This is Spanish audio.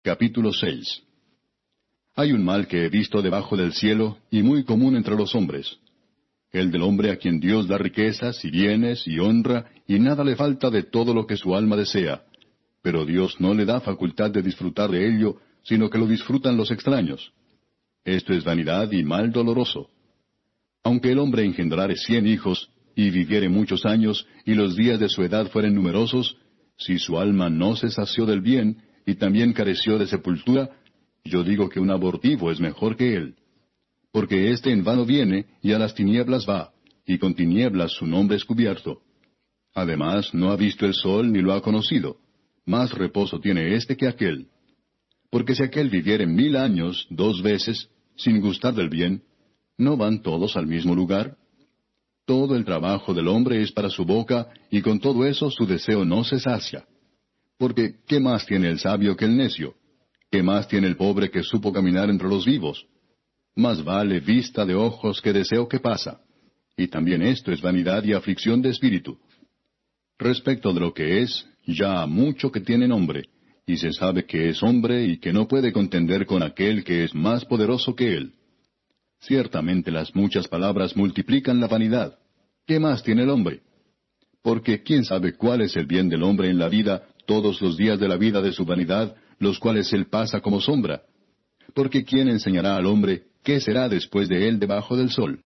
Capítulo 6. Hay un mal que he visto debajo del cielo, y muy común entre los hombres. El del hombre a quien Dios da riquezas, y bienes, y honra, y nada le falta de todo lo que su alma desea. Pero Dios no le da facultad de disfrutar de ello, sino que lo disfrutan los extraños. Esto es vanidad y mal doloroso. Aunque el hombre engendrare 100 hijos, y viviere muchos años, y los días de su edad fueren numerosos, si su alma no se sació del bien, y también careció de sepultura, yo digo que un abortivo es mejor que él. Porque éste en vano viene, y a las tinieblas va, y con tinieblas su nombre es cubierto. Además, no ha visto el sol ni lo ha conocido. Más reposo tiene éste que aquel. Porque si aquel viviere 1000 años 2 veces, sin gustar del bien, ¿no van todos al mismo lugar? Todo el trabajo del hombre es para su boca, y con todo eso su deseo no se sacia. Porque, ¿qué más tiene el sabio que el necio? ¿Qué más tiene el pobre que supo caminar entre los vivos? Más vale vista de ojos que deseo que pasa. Y también esto es vanidad y aflicción de espíritu. Respecto de lo que es, ya ha mucho que tiene nombre, y se sabe que es hombre y que no puede contender con aquel que es más poderoso que él. Ciertamente las muchas palabras multiplican la vanidad. ¿Qué más tiene el hombre? Porque ¿quién sabe cuál es el bien del hombre en la vida todos los días de la vida de su vanidad, los cuales él pasa como sombra? Porque ¿quién enseñará al hombre qué será después de él debajo del sol?